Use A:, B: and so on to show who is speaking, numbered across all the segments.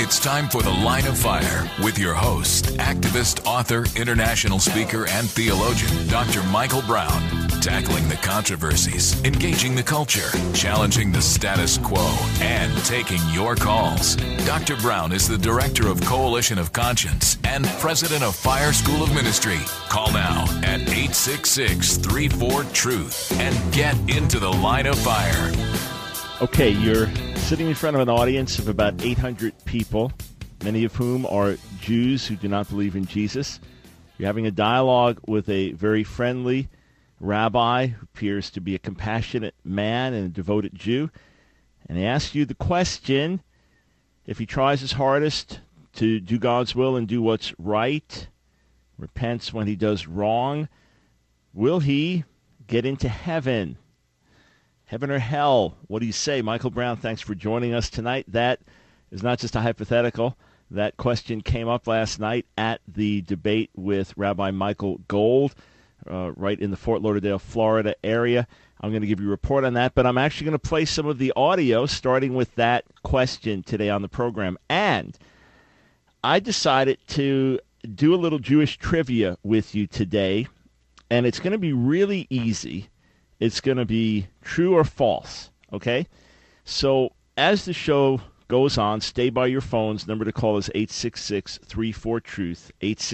A: It's time for The Line of Fire with your host, activist, author, international speaker, and theologian, Dr. Michael Brown. Tackling the controversies, engaging the culture, challenging the status quo, and taking your calls. Dr. Brown is the director of Coalition of Conscience and president of Fire School of Ministry. Call now at 866-34-TRUTH and get into the Line of Fire.
B: Okay, you're sitting in front of an audience of about 800 people, many of whom are Jews who do not believe in Jesus. You're having a dialogue with a very friendly rabbi who appears to be a compassionate man and a devoted Jew. And he asks you the question, if he tries his hardest to do God's will and do what's right, repents when he does wrong, will he get into heaven? Heaven or hell? What do you say? Michael Brown, thanks for joining us tonight. That is not just a hypothetical. That question came up last night at the debate with Rabbi Michael Gold, right in the Fort Lauderdale, Florida area. I'm going to give you a report on that, but I'm actually going to play some of the audio starting with that question today on the program. And I decided to do a little Jewish trivia with you today, and it's going to be really easy. It's going to be true or false, okay? So as the show goes on, stay by your phones. Number to call is 866-34-TRUTH,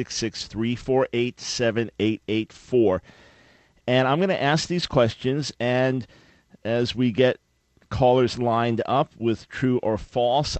B: 866-348-7884. And I'm going to ask these questions, and as we get callers lined up with true or false,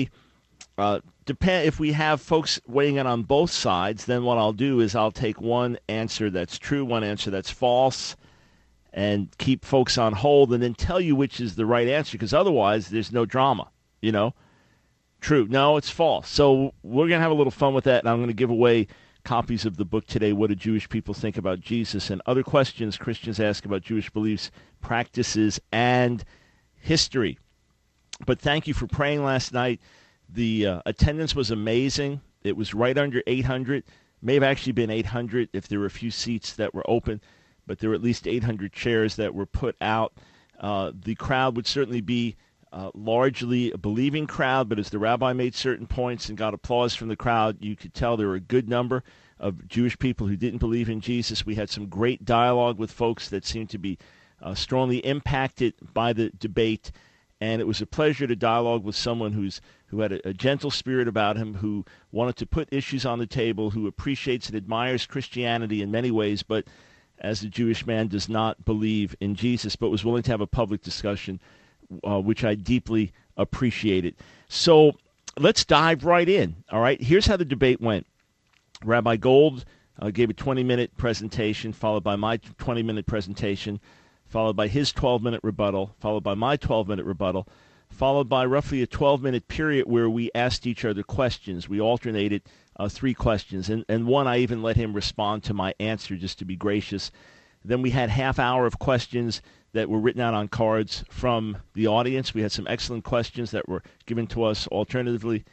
B: if we have folks weighing in on both sides, then what I'll do is I'll take one answer that's true, one answer that's false, and keep folks on hold and then tell you which is the right answer, because otherwise there's no drama, you know? True. No, it's false. So we're going to have a little fun with that, and I'm going to give away copies of the book today, What Do Jewish People Think About Jesus, and other questions Christians ask about Jewish beliefs, practices, and history. But thank you for praying last night. The attendance was amazing. It was right under 800. May have actually been 800 if there were a few seats that were open, but there were at least 800 chairs that were put out. The crowd would certainly be largely a believing crowd, but as the rabbi made certain points and got applause from the crowd, you could tell there were a good number of Jewish people who didn't believe in Jesus. We had some great dialogue with folks that seemed to be strongly impacted by the debate, and it was a pleasure to dialogue with someone who had a gentle spirit about him, who wanted to put issues on the table, who appreciates and admires Christianity in many ways, but as a Jewish man does not believe in Jesus, but was willing to have a public discussion, which I deeply appreciated. So let's dive right in, all right? Here's how the debate went. Rabbi Gold gave a 20-minute presentation, followed by my 20-minute presentation, followed by his 12-minute rebuttal, followed by my 12-minute rebuttal, followed by roughly a 12-minute period where we asked each other questions. We alternated 3 questions, and one I even let him respond to my answer just to be gracious. Then we had half hour of questions that were written out on cards from the audience. We had some excellent questions that were given to us alternately,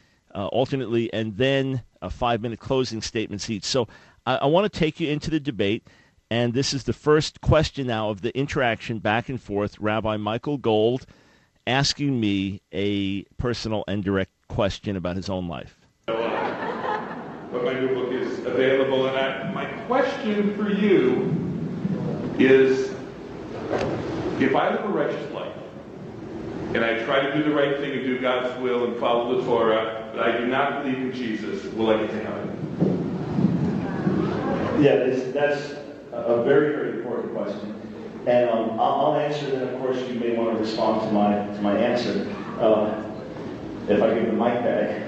B: and then a 5-minute closing statement each. So I want to take you into the debate, and this is the first question now of the interaction back and forth. Rabbi Michael Gold asking me a personal and direct question about his own life.
C: But my new book is available, and my question for you is, if I live a righteous life, and I try to do the right thing and do God's will and follow the Torah, but I do not believe in Jesus, will I get to heaven?
B: Yeah, that's a very, very important question. And I'll answer it, and of course you may want to respond to my answer if I give the mic back.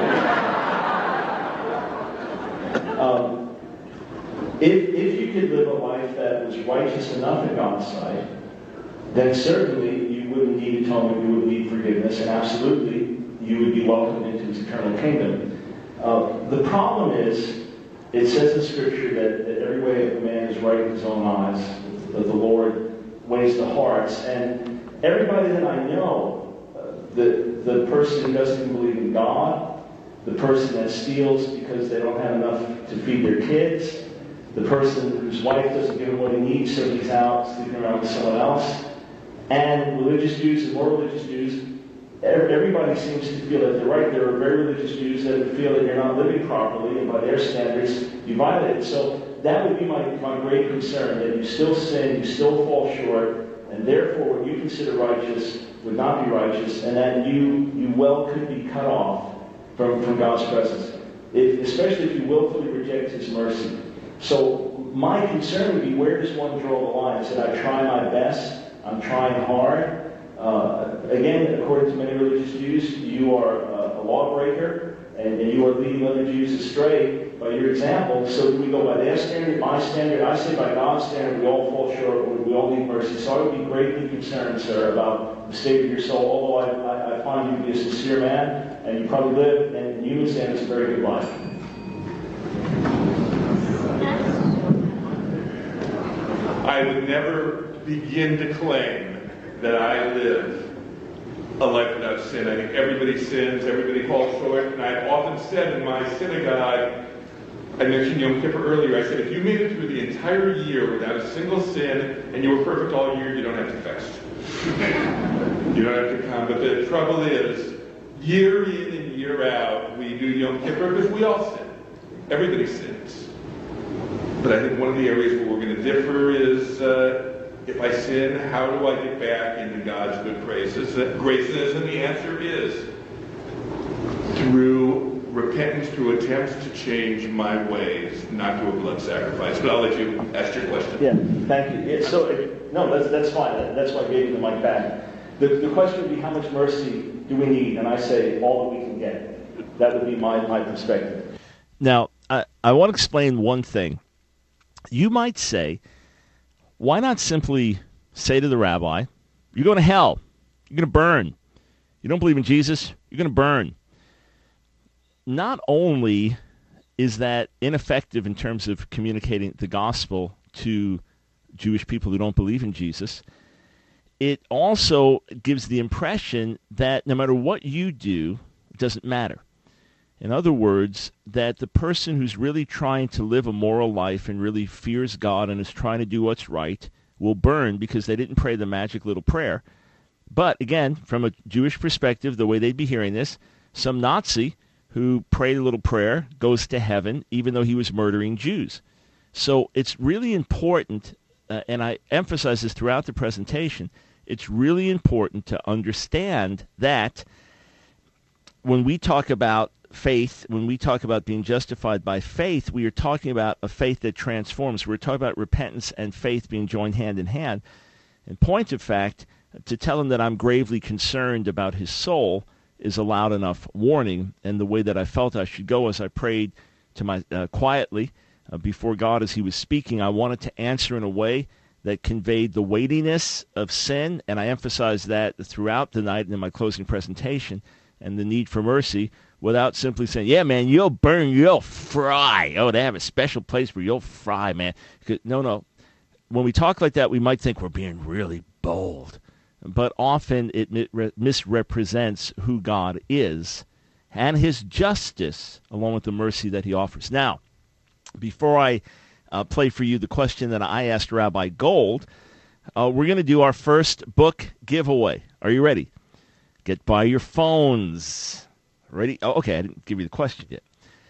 C: Okay.
B: If you could live a life that was righteous enough in God's sight, then certainly you wouldn't need atonement, you wouldn't need forgiveness, and absolutely you would be welcomed into his eternal kingdom. The problem is, it says in Scripture that every way of a man is right in his own eyes, that the Lord weighs the hearts, and everybody that I know, the person who doesn't even believe in God, the person that steals because they don't have enough to feed their kids, the person whose wife doesn't give him what he needs, so he's out sleeping around with someone else, and religious Jews and more religious Jews, everybody seems to feel that they're right. There are very religious Jews that feel that you're not living properly, and by their standards, you violate it. So that would be my great concern, that you still sin, you still fall short, and therefore what you consider righteous would not be righteous, and that you well could be cut off from God's presence, especially if you willfully reject His mercy. So my concern would be, where does one draw the line? Is that I try my best, I'm trying hard. Again, according to many religious Jews, you are a lawbreaker, and you are leading other Jews astray by your example. So do we go by their standard, my standard? I say by God's standard, we all fall short, we all need mercy. So I would be greatly concerned, sir, about the state of your soul, although I find you to be a sincere man, and you probably live, in human standards, a very good life.
C: I would never begin to claim that I live a life without sin. I think everybody sins, everybody falls short, and I've often said in my synagogue, I mentioned Yom Kippur earlier, I said, if you made it through the entire year without a single sin, and you were perfect all year, you don't have to fast. You don't have to come. But the trouble is, year in and year out, we do Yom Kippur because we all sin. Everybody sins. But I think one of the areas where we're going to differ is, if I sin, how do I get back into God's good graces? And the answer is through repentance, through attempts to change my ways, not through a blood sacrifice. But I'll let you ask your question.
B: Yeah, thank you. Yeah, that's fine. That's why I gave you the mic back. The question would be, how much mercy do we need? And I say, all that we can get. That would be my perspective. Now, I want to explain one thing. You might say, why not simply say to the rabbi, you're going to hell. You're going to burn. You don't believe in Jesus, you're going to burn. Not only is that ineffective in terms of communicating the gospel to Jewish people who don't believe in Jesus, it also gives the impression that no matter what you do, it doesn't matter. In other words, that the person who's really trying to live a moral life and really fears God and is trying to do what's right will burn because they didn't pray the magic little prayer. But again, from a Jewish perspective, the way they'd be hearing this, some Nazi who prayed a little prayer goes to heaven even though he was murdering Jews. So it's really important, and I emphasize this throughout the presentation, it's really important to understand that when we talk about faith, when we talk about being justified by faith, we are talking about a faith that transforms. We're talking about repentance and faith being joined hand in hand. In point of fact, to tell him that I'm gravely concerned about his soul is a loud enough warning, and the way that I felt I should go as I prayed to my quietly before God as he was speaking, I wanted to answer in a way that conveyed the weightiness of sin, and I emphasized that throughout the night and in my closing presentation, and the need for mercy, without simply saying, yeah, man, you'll burn, you'll fry. Oh, they have a special place where you'll fry, man. No. When we talk like that, we might think we're being really bold. But often it misrepresents who God is and his justice, along with the mercy that he offers. Now, before I play for you the question that I asked Rabbi Gold, we're going to do our first book giveaway. Are you ready? Get by your phones. Ready? Oh, okay, I didn't give you the question yet.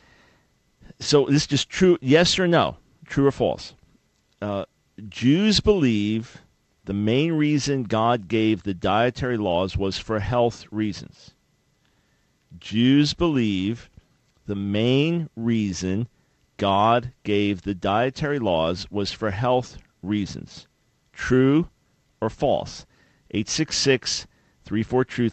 B: So this is just true, yes or no, true or false. Jews believe the main reason God gave the dietary laws was for health reasons. Jews believe the main reason God gave the dietary laws was for health reasons. True or false? 866-34-TRUTH,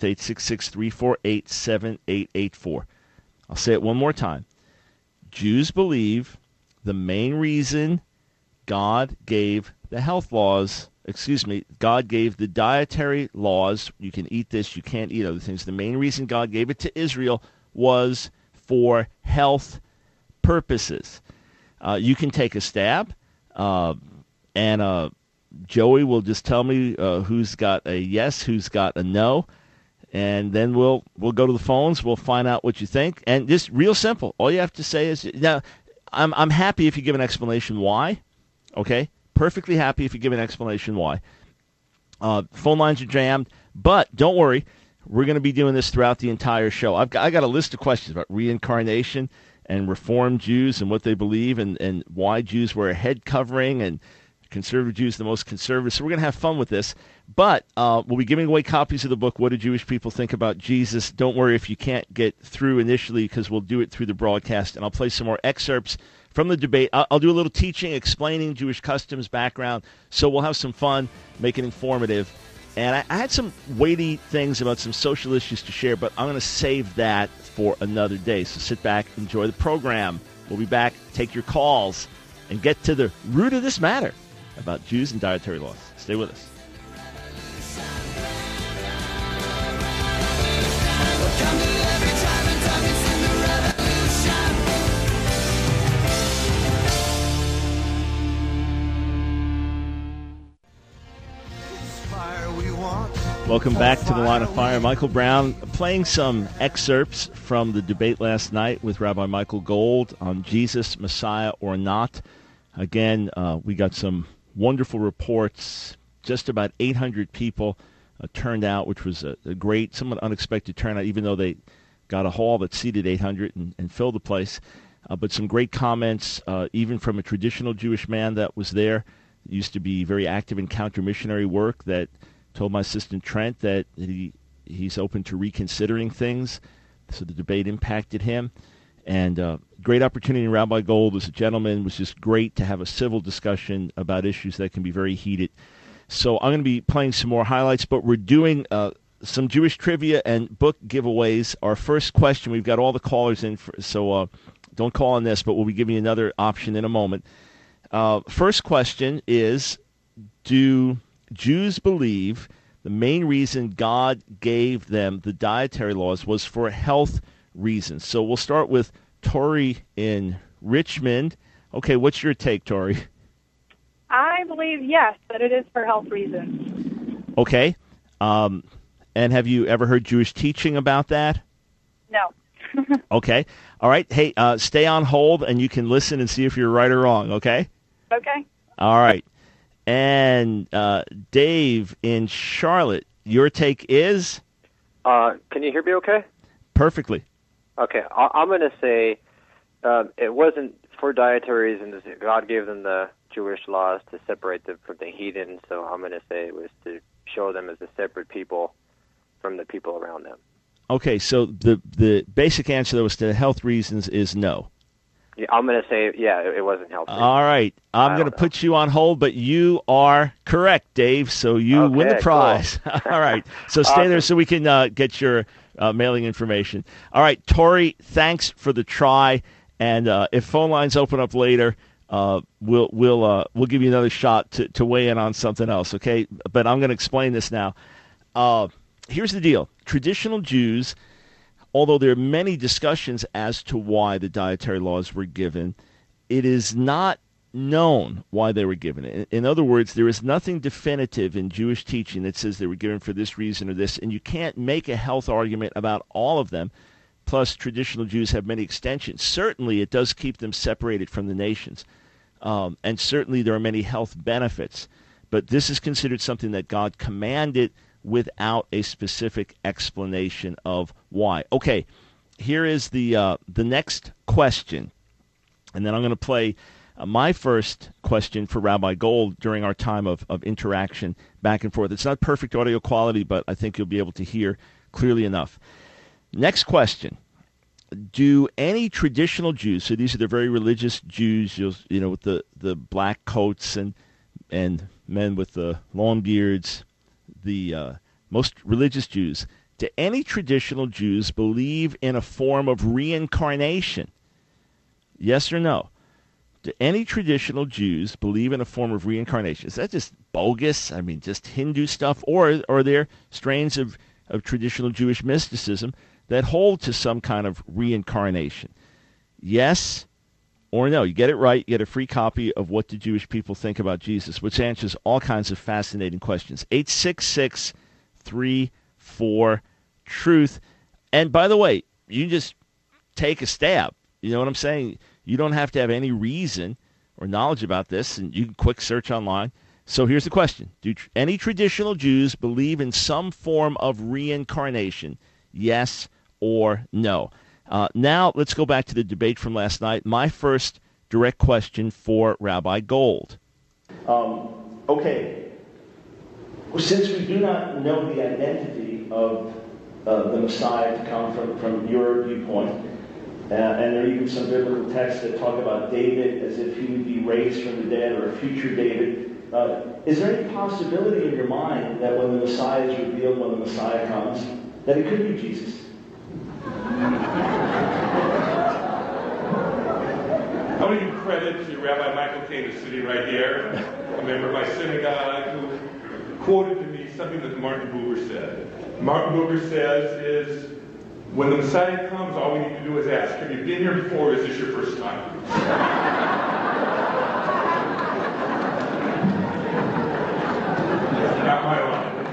B: 866-348-7884. I'll say it one more time. Jews believe the main reason God gave the health laws, God gave the dietary laws, you can eat this, you can't eat other things. The main reason God gave it to Israel was for health purposes. You can take a stab, and Joey will just tell me who's got a yes, who's got a no, and then we'll go to the phones. We'll find out what you think, and just real simple. All you have to say is, now, I'm happy if you give an explanation why. Okay, perfectly happy if you give an explanation why. Phone lines are jammed, but don't worry. We're going to be doing this throughout the entire show. I got a list of questions about reincarnation and Reformed Jews and what they believe and why Jews wear a head covering and conservative Jews the most conservative. So we're going to have fun with this. But we'll be giving away copies of the book, What Do Jewish People Think About Jesus? Don't worry if you can't get through initially, because we'll do it through the broadcast, and I'll play some more excerpts from the debate. I'll do a little teaching, explaining Jewish customs, background, so we'll have some fun, make it informative. And I had some weighty things about some social issues to share, but I'm going to save that for another day. So sit back, enjoy the program. We'll be back, take your calls, and get to the root of this matter about Jews and dietary laws. Stay with us. Welcome back to the Line of Fire. Michael Brown playing some excerpts from the debate last night with Rabbi Michael Gold on Jesus, Messiah or not. Again, we got some wonderful reports. Just about 800 people turned out, which was a great, somewhat unexpected turnout, even though they got a hall that seated 800 and filled the place. But some great comments, even from a traditional Jewish man that was there. Used to be very active in counter-missionary work, that told my assistant Trent that he's open to reconsidering things. So the debate impacted him. And great opportunity. Rabbi Gold was a gentleman. It was just great to have a civil discussion about issues that can be very heated. So I'm going to be playing some more highlights, but we're doing some Jewish trivia and book giveaways. Our first question, we've got all the callers in, so don't call on this, but we'll be giving you another option in a moment. First question is, do Jews believe the main reason God gave them the dietary laws was for health reasons? So we'll start with Tori in Richmond. Okay, what's your take, Tori?
D: I believe, yes, that it is for health reasons.
B: Okay. And have you ever heard Jewish teaching about that?
D: No.
B: Okay. All right. Hey, stay on hold, and you can listen and see if you're right or wrong, okay?
D: Okay.
B: All right. And Dave in Charlotte, your take is?
E: Can you hear me okay?
B: Perfectly.
E: Okay. I'm going to say it wasn't for dietary reasons. God gave them the Jewish laws to separate them from the heathen, so I'm going to say it was to show them as a separate people from the people around them.
B: Okay, so the basic answer, though, was to health reasons is no.
E: Yeah, I'm going to say, yeah, it wasn't healthy.
B: All right. I'm going to put you on hold, but you are correct, Dave, so you win the prize. Cool. All right. So stay there so we can get your mailing information. All right, Tori, thanks for the try, and if phone lines open up later, we'll give you another shot to weigh in on something else, okay? But I'm going to explain this now. Here's the deal. Traditional Jews, although there are many discussions as to why the dietary laws were given, it is not known why they were given. In other words, there is nothing definitive in Jewish teaching that says they were given for this reason or this, and you can't make a health argument about all of them. Plus, traditional Jews have many extensions. Certainly, it does keep them separated from the nations, and certainly there are many health benefits. But this is considered something that God commanded without a specific explanation of why. Okay, here is the next question, and then I'm going to play my first question for Rabbi Gold during our time of interaction back and forth. It's not perfect audio quality, but I think you'll be able to hear clearly enough. Next question. Do any traditional Jews, so these are the very religious Jews, with the black coats and men with the long beards, the most religious Jews, do any traditional Jews believe in a form of reincarnation? Yes or no? Do any traditional Jews believe in a form of reincarnation? Is that just bogus? I mean, just Hindu stuff? Or are there strains of traditional Jewish mysticism that hold to some kind of reincarnation? Yes or no? You get it right, you get a free copy of What Do Jewish People Think About Jesus, which answers all kinds of fascinating questions. 866-34-TRUTH. And by the way, you just take a stab. You know what I'm saying? You don't have to have any reason or knowledge about this, and you can quick search online. So here's the question. Do any traditional Jews believe in some form of reincarnation? Yes or no? Now let's go back to the debate from last night. My first direct question for Rabbi Gold. Okay. Since we do not know the identity of the Messiah to come from your viewpoint, and there are even some biblical texts that talk about David as if he would be raised from the dead or a future David, is there any possibility in your mind that when the Messiah is revealed, when the Messiah comes, that it could be Jesus?
C: I want to give credit to Rabbi Michael Kane, who's sitting right here, a member of my synagogue, who quoted to me something that Martin Buber said. Martin Buber says is, when the Messiah comes, all we need to do is ask, have you been here before, or is this your first time? Not my line.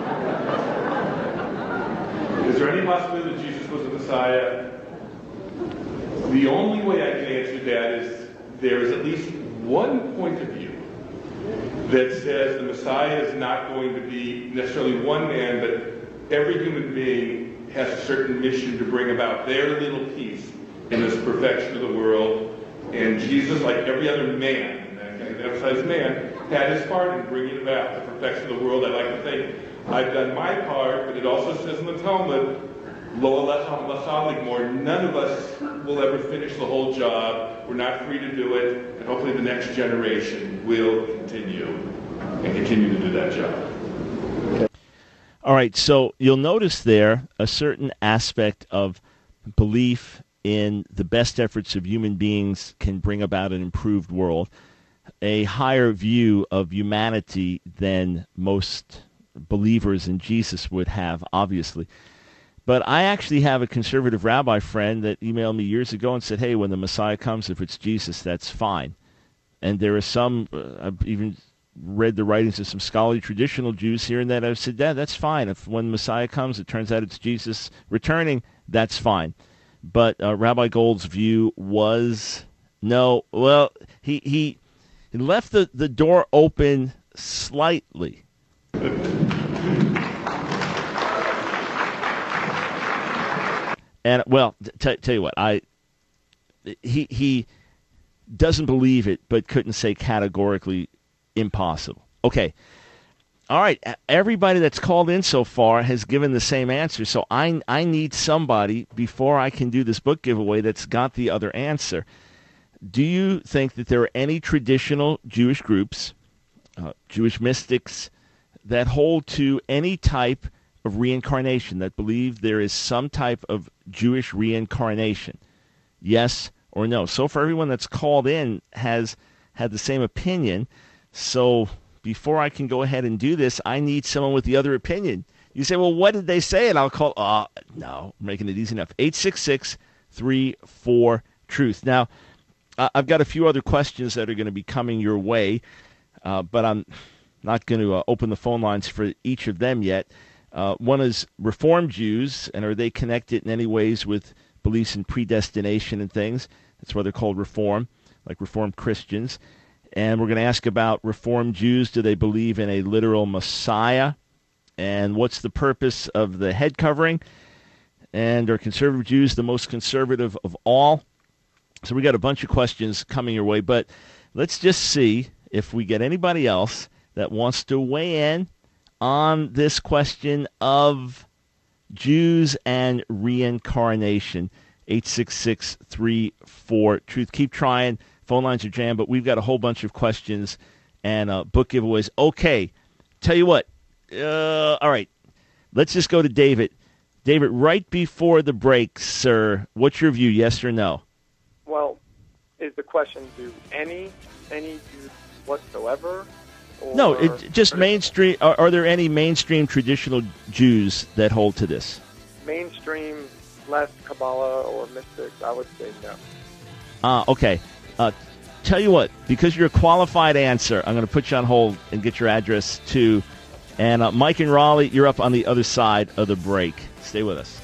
C: Is there any possibility that Jesus was the Messiah? The only way I can answer that is there is at least one point of view that says the Messiah is not going to be necessarily one man, but every human being has a certain mission to bring about their little piece in this perfection of the world. And Jesus, like every other man, and I can emphasize man, had his part in bringing about the perfection of the world. I like to think I've done my part, but it also says in the Talmud, Lo Alecha Malacha Ligmor, none of us will ever finish the whole job. We're not free to do it, and hopefully the next generation will continue to do that job.
B: All right, so you'll notice there a certain aspect of belief in the best efforts of human beings can bring about an improved world, a higher view of humanity than most believers in Jesus would have, obviously. But I actually have a conservative rabbi friend that emailed me years ago and said, hey, when the Messiah comes, if it's Jesus, that's fine. And there are some, I've even read the writings of some scholarly traditional Jews here and that I've said, yeah, that's fine. If when the Messiah comes, it turns out it's Jesus returning, that's fine. But Rabbi Gold's view was, no, well, he left the door open slightly. And well, tell you what, he doesn't believe it, but couldn't say categorically impossible. Okay, all right. Everybody that's called in so far has given the same answer, so I need somebody before I can do this book giveaway that's got the other answer. Do you think that there are any traditional Jewish groups, Jewish mystics, that hold to any type of reincarnation, that believe there is some type of Jewish reincarnation? Yes or no? So far, everyone that's called in has had the same opinion. So before I can go ahead and do this, I need someone with the other opinion. You say, well, what did they say? And I'll call, no, I'm making it easy enough. 866-34-TRUTH. Now, I've got a few other questions that are going to be coming your way, but I'm not going to open the phone lines for each of them yet. One is Reform Jews, and are they connected in any ways with beliefs in predestination and things? That's why they're called Reform, like Reformed Christians. And we're going to ask about Reform Jews. Do they believe in a literal Messiah? And what's the purpose of the head covering? And are conservative Jews the most conservative of all? So we got a bunch of questions coming your way, but let's just see if we get anybody else that wants to weigh in on this question of Jews and reincarnation. 866-34-TRUTH. Keep trying. Phone lines are jammed, but we've got a whole bunch of questions and book giveaways. Okay, tell you what. All right, let's just go to David. David, right before the break, sir, what's your view, yes or no?
F: Well, is the question, do any Jews whatsoever? Or
B: no, just mainstream. Are there any mainstream traditional Jews that hold to this?
F: Mainstream, less Kabbalah or mystics, I would say no.
B: Okay. Tell you what, because you're a qualified answer, I'm going to put you on hold and get your address too. And Mike and Raleigh, you're up on the other side of the break. Stay with us.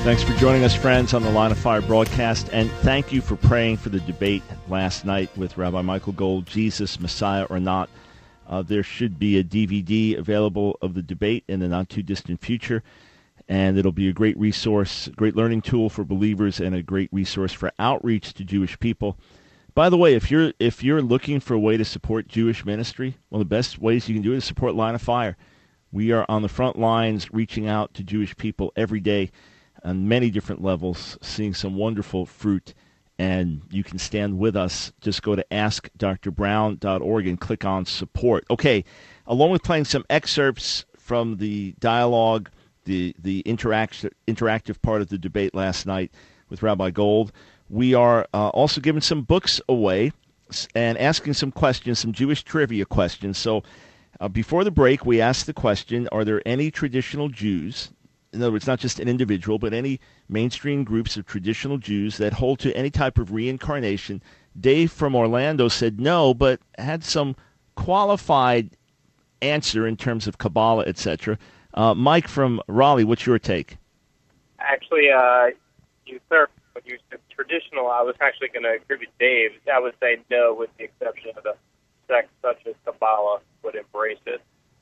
B: Thanks for joining us, friends, on the Line of Fire broadcast, and thank you for praying for the debate last night with Rabbi Michael Gold, Jesus, Messiah or Not. There should be a DVD available of the debate in the not-too-distant future, and it'll be a great resource, great learning tool for believers, and a great resource for outreach to Jewish people. By the way, if you're looking for a way to support Jewish ministry, one of the best ways you can do it is support Line of Fire. We are on the front lines reaching out to Jewish people every day on many different levels, seeing some wonderful fruit, and you can stand with us. Just go to askdrbrown.org and click on support. Okay, along with playing some excerpts from the dialogue, the interactive part of the debate last night with Rabbi Gold, we are also giving some books away and asking some questions, some Jewish trivia questions. So before the break, we asked the question, are there any traditional Jews, in other words, not just an individual, but any mainstream groups of traditional Jews that hold to any type of reincarnation? Dave from Orlando said no, but had some qualified answer in terms of Kabbalah, etc. Mike from Raleigh, what's your take?
F: Actually, you clarified when you said traditional. I was actually going to agree with Dave. I would say no, with the exception of the sects such as Kabbalah would embrace it.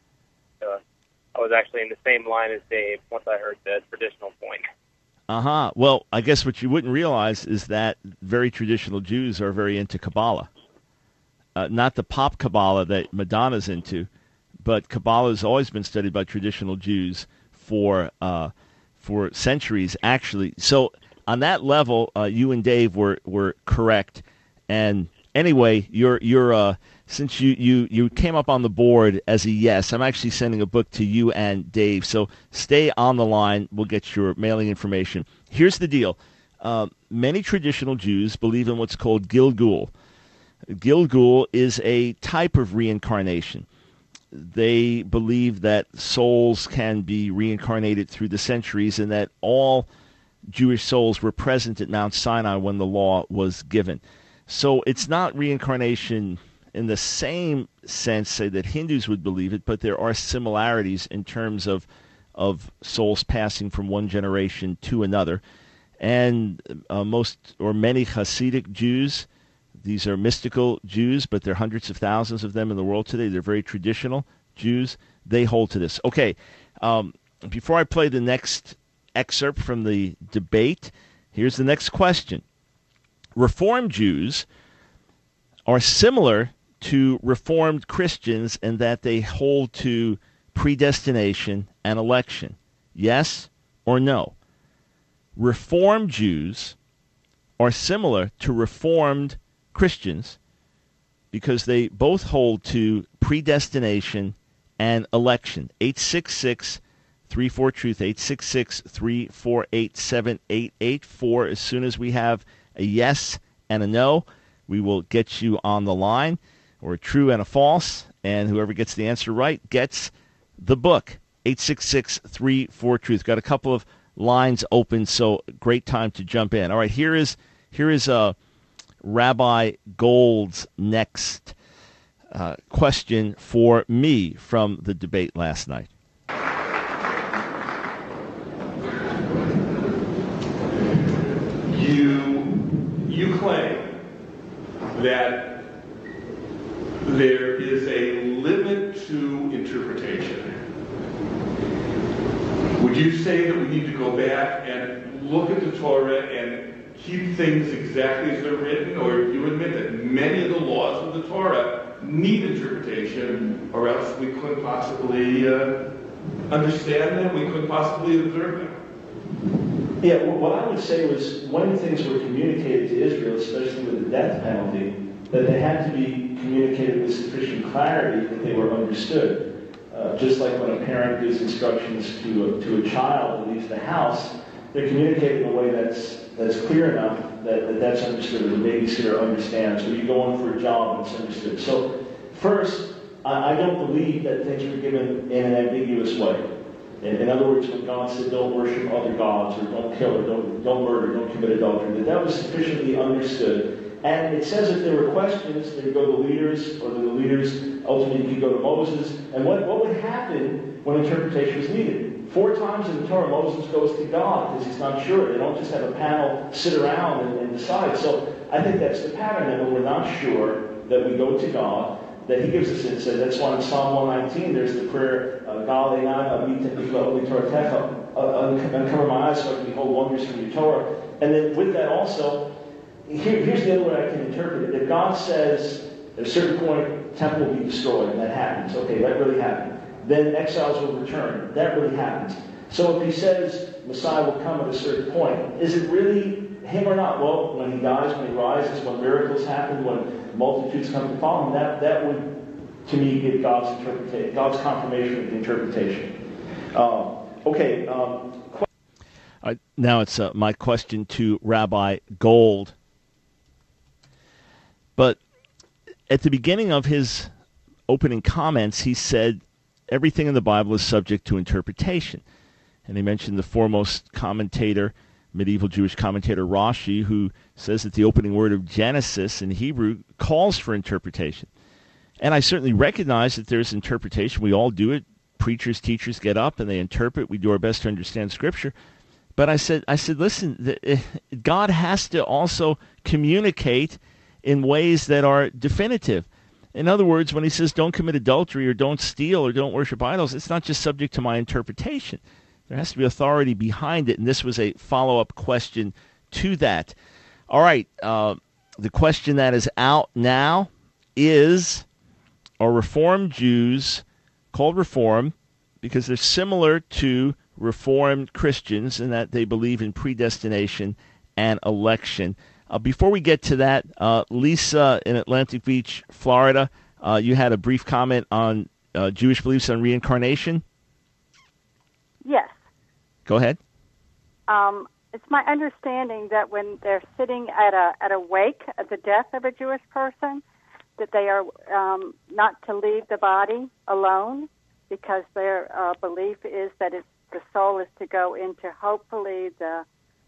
F: I was actually in the same line as Dave once I heard the traditional point.
B: Well, I guess what you wouldn't realize is that very traditional Jews are very into Kabbalah. Not the pop Kabbalah that Madonna's into, but Kabbalah has always been studied by traditional Jews for centuries, actually. So on that level, you and Dave were correct. And anyway, you're since you came up on the board as a yes, I'm actually sending a book to you and Dave. So stay on the line. We'll get your mailing information. Here's the deal. Many traditional Jews believe in what's called Gilgul. Gilgul is a type of reincarnation. They believe that souls can be reincarnated through the centuries and that all Jewish souls were present at Mount Sinai when the law was given. So it's not reincarnation in the same sense, say, that Hindus would believe it, but there are similarities in terms of souls passing from one generation to another. And most or many Hasidic Jews, these are mystical Jews, but there are hundreds of thousands of them in the world today. They're very traditional Jews. They hold to this. Okay, before I play the next excerpt from the debate, here's the next question. Reformed Jews are similar to Reformed Christians in that they hold to predestination and election. Yes or no? Reformed Jews are similar to Reformed Christians because they both hold to predestination and election. 866-34-TRUTH, 866-348-7884. As soon as we have a yes and a no, we will get you on the line, or a true and a false, and whoever gets the answer right gets the book. 866-34-TRUTH. Got a couple of lines open, so great time to jump in. All right, here is Rabbi Gold's next question for me from the debate last night.
C: You claim that there is a limit to interpretation. Would you say that we need to go back and look at the Torah and keep things exactly as they're written, or do you admit that many of the laws of the Torah need interpretation, or else we couldn't possibly understand them, we couldn't possibly observe them?
B: Yeah, what I would say was one of the things were communicated to Israel, especially with the death penalty, that they had to be communicated with sufficient clarity that they were understood. Just like when a parent gives instructions to a child that leaves the house, they're communicated in a way that's clear enough that's understood, or the babysitter understands, or you go in for a job and it's understood. So first, I don't believe that things were given in an ambiguous way. In other words, when God said don't worship other gods, or don't kill, or don't murder, don't commit adultery, that was sufficiently understood. And it says if there were questions, they would go to leaders, or the leaders ultimately could go to Moses. And what would happen when interpretation was needed? 4 times in the Torah, Moses goes to God because he's not sure. They don't just have a panel sit around and decide. So I think that's the pattern, that when we're not sure, that we go to God, that he gives us insight. That's why in Psalm 119, there's the prayer, uncover my eyes so I can behold wonders from your Torah. And then with that also, here's the other way I can interpret it. If God says, at a certain point, temple will be destroyed, and that happens. Okay, that really happened. Then exiles will return. That really happens. So if he says Messiah will come at a certain point, is it really him or not? Well, when he dies, when he rises, when miracles happen, when multitudes come to follow him, that would, to me, give God's interpretation, God's confirmation of the interpretation. Now it's my question to Rabbi Gold. But at the beginning of his opening comments, he said everything in the Bible is subject to interpretation. And he mentioned the foremost commentator, medieval Jewish commentator Rashi, who says that the opening word of Genesis in Hebrew calls for interpretation. And I certainly recognize that there's interpretation. We all do it. Preachers, teachers get up and they interpret. We do our best to understand Scripture. But I said, listen, God has to also communicate in ways that are definitive. In other words, when he says don't commit adultery or don't steal or don't worship idols, it's not just subject to my interpretation. There has to be authority behind it, and this was a follow-up question to that. All right, the question that is out now is, are Reformed Jews called Reform because they're similar to Reformed Christians in that they believe in predestination and election? Before we get to that, Lisa in Atlantic Beach, Florida, you had a brief comment on Jewish beliefs on reincarnation?
G: Yes.
B: Go ahead.
G: It's my understanding that when they're sitting at a wake at the death of a Jewish person, that they are not to leave the body alone, because their belief is that the soul is to go into hopefully the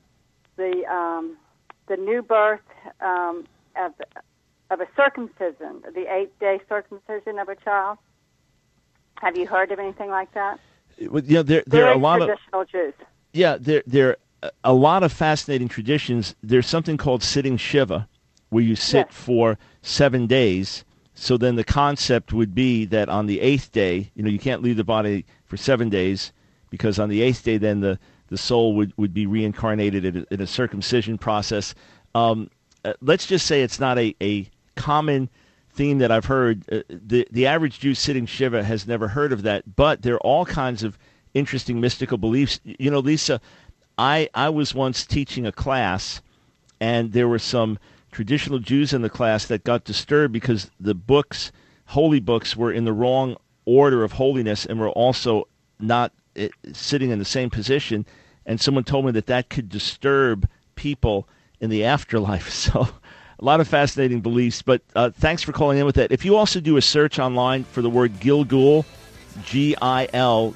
G: new birth of a circumcision, the 8-day circumcision of a child. Have you heard of anything like that?
B: Yeah, there are a lot of
G: traditional Jews.
B: Yeah, there are a lot of fascinating traditions. There's something called sitting Shiva, where you sit for 7 days. So then the concept would be that on the 8th day, you can't leave the body for 7 days, because on the 8th day, then the soul would be reincarnated in a circumcision process. Let's just say it's not a common theme that I've heard. The average Jew sitting Shiva has never heard of that, but there are all kinds of interesting mystical beliefs. Lisa, I was once teaching a class, and there were some traditional Jews in the class that got disturbed because the books, holy books, were in the wrong order of holiness and were also not sitting in the same position. And someone told me that could disturb people in the afterlife. So a lot of fascinating beliefs. But thanks for calling in with that. If you also do a search online for the word Gilgul, Gilgul,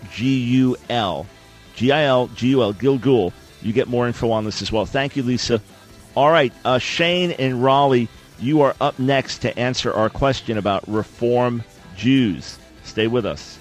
B: Gilgul, Gilgul, you get more info on this as well. Thank you, Lisa. All right, Shane in Raleigh, you are up next to answer our question about Reform Jews. Stay with us.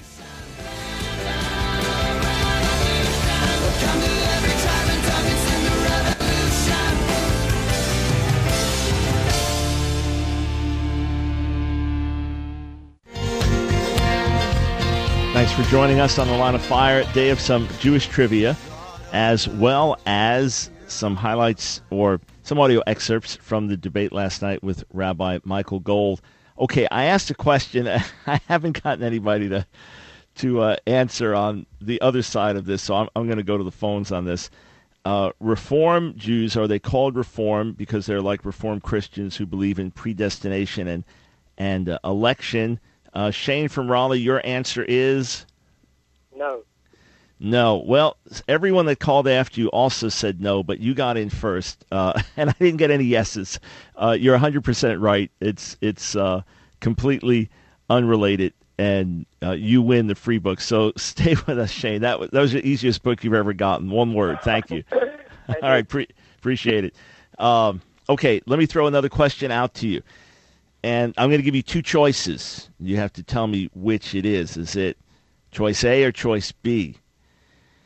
B: Thanks for joining us on The Line of Fire, day of some Jewish trivia, as well as some highlights or some audio excerpts from the debate last night with Rabbi Michael Gold. Okay, I asked a question. I haven't gotten anybody to answer on the other side of this, so I'm going to go to the phones on this. Reform Jews, are they called Reform because they're like Reformed Christians who believe in predestination and election? Shane from Raleigh, your answer is?
F: No.
B: No. Well, everyone that called after you also said no, but you got in first, and I didn't get any yeses. You're 100% right. It's completely unrelated, and you win the free book. So stay with us, Shane. That was the easiest book you've ever gotten. One word. Thank you. All right. Appreciate it. Okay, let me throw another question out to you. And I'm going to give you two choices. You have to tell me which it is. Is it choice A or choice B?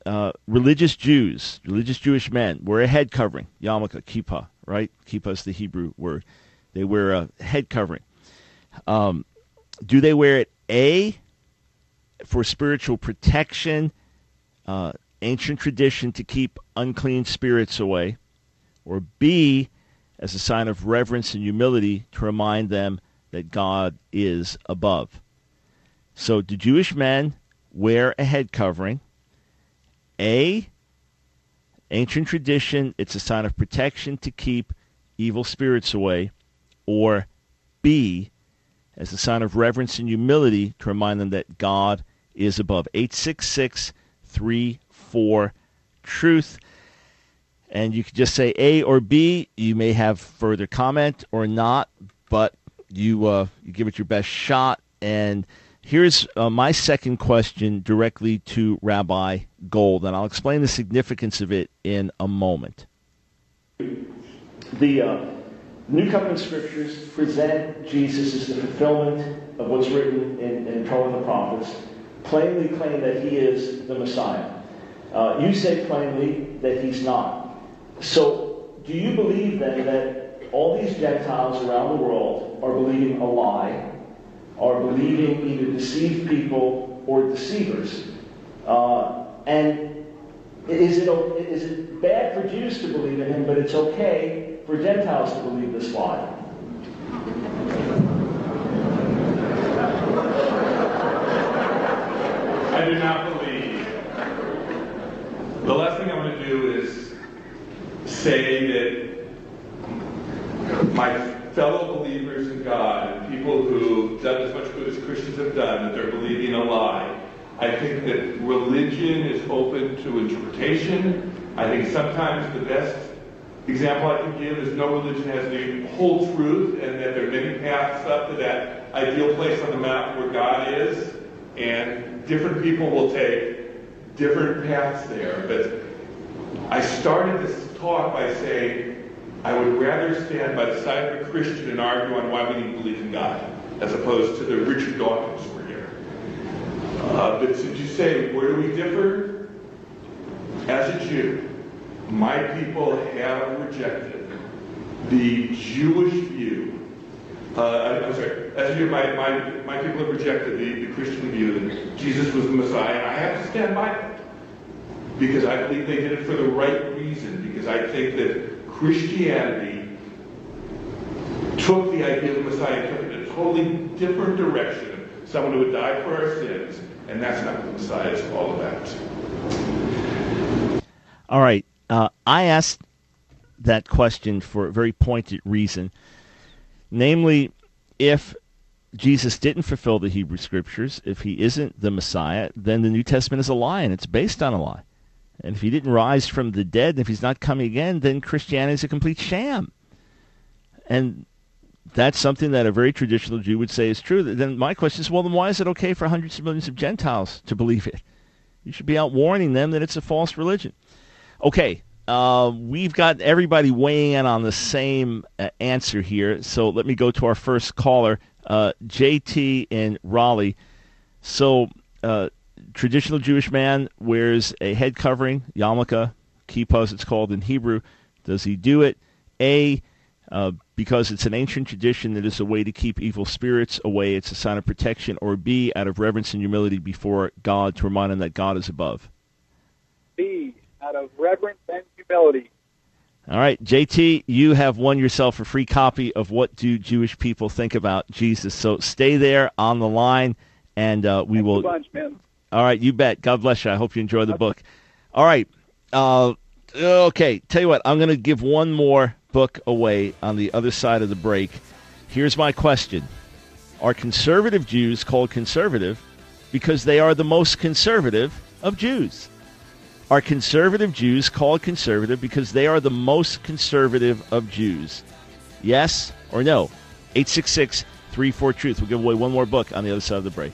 B: religious Jews, religious Jewish men, wear a head covering, yarmulke, kippah, right? Kippah is the Hebrew word. They wear a head covering. Do they wear it, A, for spiritual protection, ancient tradition to keep unclean spirits away, or B, as a sign of reverence and humility to remind them that God is above? So do Jewish men wear a head covering? A, ancient tradition, it's a sign of protection to keep evil spirits away, or B, as a sign of reverence and humility to remind them that God is above. 866-34-TRUTH. And you could just say A or B. You may have further comment or not, but you give it your best shot. And here's my second question directly to Rabbi Gold, and I'll explain the significance of it in a moment. The New Covenant Scriptures present Jesus as the fulfillment of what's written in the Torah and the prophets, plainly claim that he is the Messiah. You say plainly that he's not. So do you believe then that all these Gentiles around the world are believing a lie, are believing either deceived people or deceivers? And is it bad for Jews to believe in him, but it's okay for Gentiles to believe this lie?
C: I do not believe. The last thing I want to do is say that my fellow believers in God and people who've done as much good as Christians have done, that they're believing a lie. I think that religion is open to interpretation. I think sometimes the best example I can give is no religion has the whole truth, and that there are many paths up to that ideal place on the mountain where God is, and different people will take different paths there. But I started this talk by saying I would rather stand by the side of a Christian and argue on why we need to believe in God, as opposed to the Richard Dawkins who were here. But since you say, where do we differ? As a Jew, my people have rejected the Jewish view. I'm sorry, as a Jew, my people have rejected the Christian view that Jesus was the Messiah, and I have to stand by that. Because I believe they did it for the right reason, because I think that Christianity took the idea of the Messiah and took it in a totally different direction, someone who would die for our sins, and that's not what the Messiah is all about.
B: All right. I asked that question for a very pointed reason. Namely, if Jesus didn't fulfill the Hebrew Scriptures, if he isn't the Messiah, then the New Testament is a lie, and it's based on a lie. And if he didn't rise from the dead, and if he's not coming again, then Christianity is a complete sham. And that's something that a very traditional Jew would say is true. Then my question is, well, then why is it okay for hundreds of millions of Gentiles to believe it? You should be out warning them that it's a false religion. Okay, we've got everybody weighing in on the same answer here. So let me go to our first caller, JT in Raleigh. So traditional Jewish man wears a head covering, yarmulke, kippah as it's called in Hebrew. Does he do it? A, because it's an ancient tradition that is a way to keep evil spirits away. It's a sign of protection. Or B, out of reverence and humility before God to remind him that God is above.
H: B, out of reverence and humility.
B: All right, JT, you have won yourself a free copy of What Do Jewish People Think About Jesus? So stay there on the line, and we will...
H: Thanks a bunch, man.
B: All right, you bet. God bless you. I hope you enjoy the book. All right. Okay, tell you what, I'm going to give one more book away on the other side of the break. Here's my question. Are conservative Jews called conservative because they are the most conservative of Jews? Are conservative Jews called conservative because they are the most conservative of Jews? Yes or no? 866-34-TRUTH. We'll give away one more book on the other side of the break.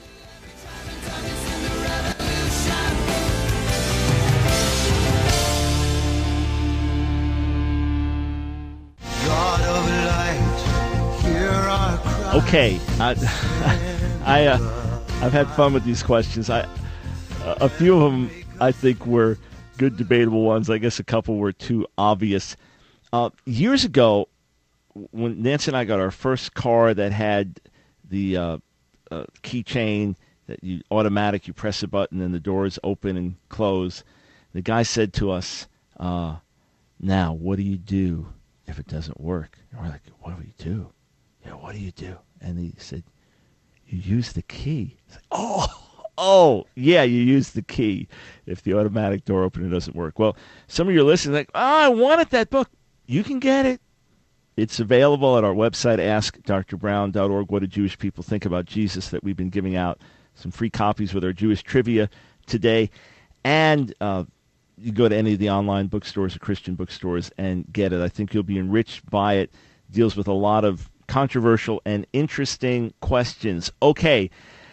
B: Okay, I've had fun with these questions. A few of them I think were good debatable ones. I guess a couple were too obvious. Years ago, when Nancy and I got our first car that had the keychain that you press a button and the doors open and close, the guy said to us, now, what do you do if it doesn't work? And we're like, what do we do? Yeah, what do you do? And he said, you use the key. It's like, oh, yeah, you use the key if the automatic door opener doesn't work. Well, some of your listeners are like, I wanted that book. You can get it. It's available at our website, askdrbrown.org. What do Jewish people think about Jesus? That we've been giving out some free copies with our Jewish trivia today. And you go to any of the online bookstores or Christian bookstores and get it. I think you'll be enriched by it. It deals with a lot of controversial and interesting questions. Okay,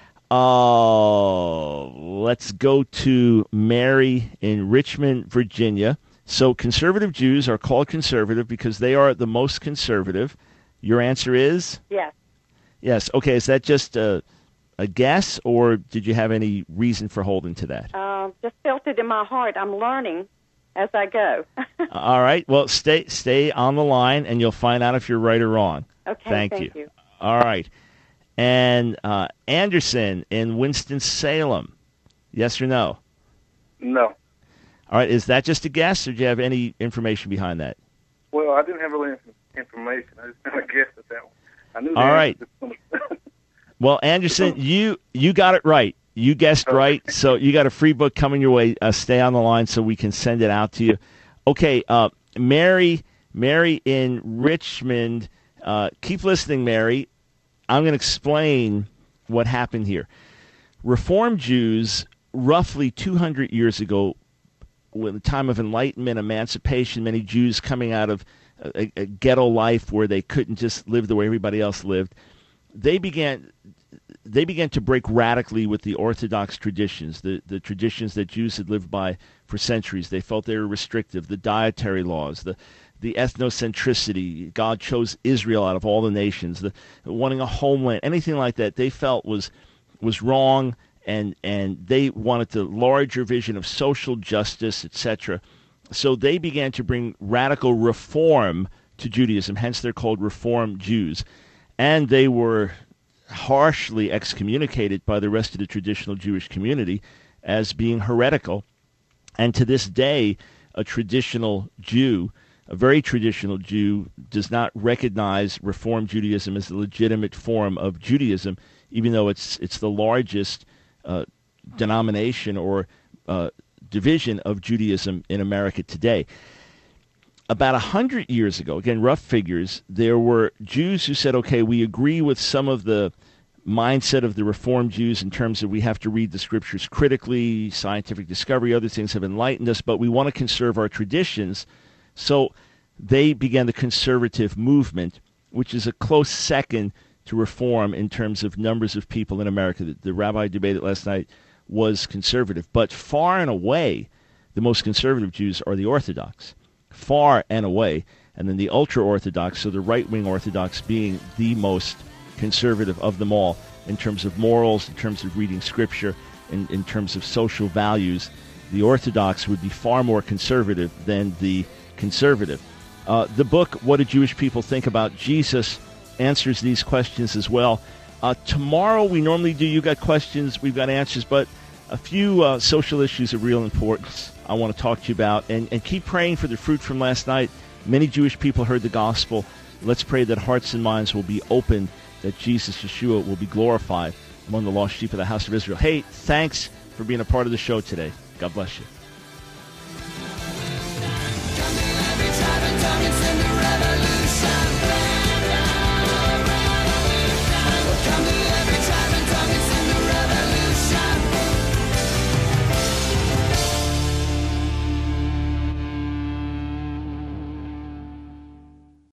B: let's go to Mary in Richmond, Virginia. So conservative Jews are called conservative because they are the most conservative. Your answer is?
G: Yes.
B: Yes. Okay, is that just a guess, or did you have any reason for holding to that?
G: Just felt it in my heart. I'm learning as I go.
B: All right. Well, stay on the line, and you'll find out if you're right or wrong.
G: Okay.
B: Thank you. All right. And Anderson in Winston-Salem, yes or no?
H: No.
B: All right. Is that just a guess, or do you have any information behind that?
H: Well, I didn't have really information. I just kind of guessed at that one. I knew.
B: All right. Well, Anderson, you got it right. You guessed right, so you got a free book coming your way. Stay on the line so we can send it out to you. Okay, Mary in Richmond, keep listening, Mary. I'm going to explain what happened here. Reform Jews, roughly 200 years ago, when the time of Enlightenment, emancipation, many Jews coming out of a ghetto life where they couldn't just live the way everybody else lived, they began to break radically with the Orthodox traditions, the traditions that Jews had lived by for centuries. They felt they were restrictive, the dietary laws, the ethnocentricity. God chose Israel out of all the nations, the wanting a homeland, anything like that they felt was wrong, and they wanted the larger vision of social justice, etc. So they began to bring radical reform to Judaism, hence they're called Reform Jews. And they were harshly excommunicated by the rest of the traditional Jewish community as being heretical. And to this day, a very traditional Jew, does not recognize Reform Judaism as a legitimate form of Judaism, even though it's the largest denomination or division of Judaism in America today. About 100 years ago, again, rough figures, there were Jews who said, okay, we agree with some of the mindset of the Reform Jews in terms of we have to read the Scriptures critically, scientific discovery, other things have enlightened us, but we want to conserve our traditions. So they began the conservative movement, which is a close second to Reform in terms of numbers of people in America. The rabbi debated last night was conservative, but far and away, the most conservative Jews are the Orthodox. Far and away, and then the ultra-Orthodox, so the right-wing Orthodox being the most conservative of them all in terms of morals, in terms of reading Scripture, in terms of social values. The Orthodox would be far more conservative than the conservative. The book, What Do Jewish People Think About Jesus, answers these questions as well. Tomorrow we normally do, you got questions, we've got answers, but a few social issues of real importance I want to talk to you about, and keep praying for the fruit from last night. Many Jewish people heard the gospel. Let's pray that hearts and minds will be open, that Jesus, Yeshua, will be glorified among the lost sheep of the house of Israel. Hey, thanks for being a part of the show today. God bless you.